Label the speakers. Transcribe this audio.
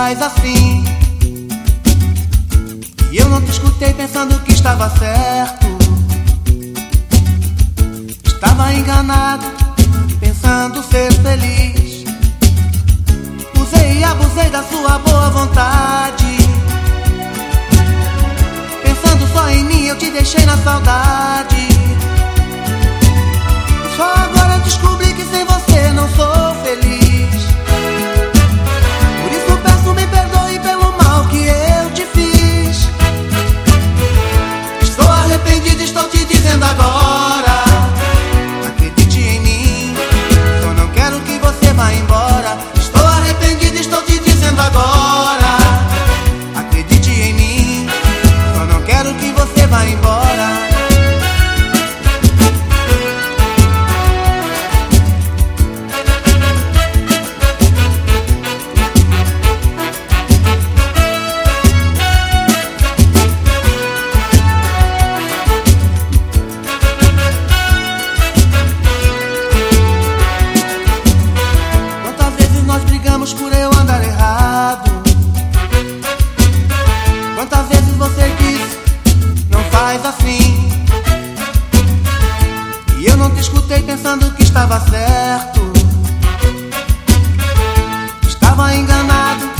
Speaker 1: faz assim. E eu não te escutei pensando que estava certo. Estava enganado, pensando ser feliz. Usei e abusei da sua boa vontade. Pensando só em mim, eu te deixei na saudade. Só agora descobri que sem você não sou feliz. Por isso peço, me perdoe pelo mal que eu te fiz. Estou arrependido, estou te dizendo agora. Acredite em mim, só não quero que você vá embora. Estou arrependido, estou te dizendo agora. Acredite em mim, só não quero que você vá embora. Por eu andar errado. Quantas vezes você disse, não faz assim. E eu não te escutei pensando que estava certo. Estava enganado,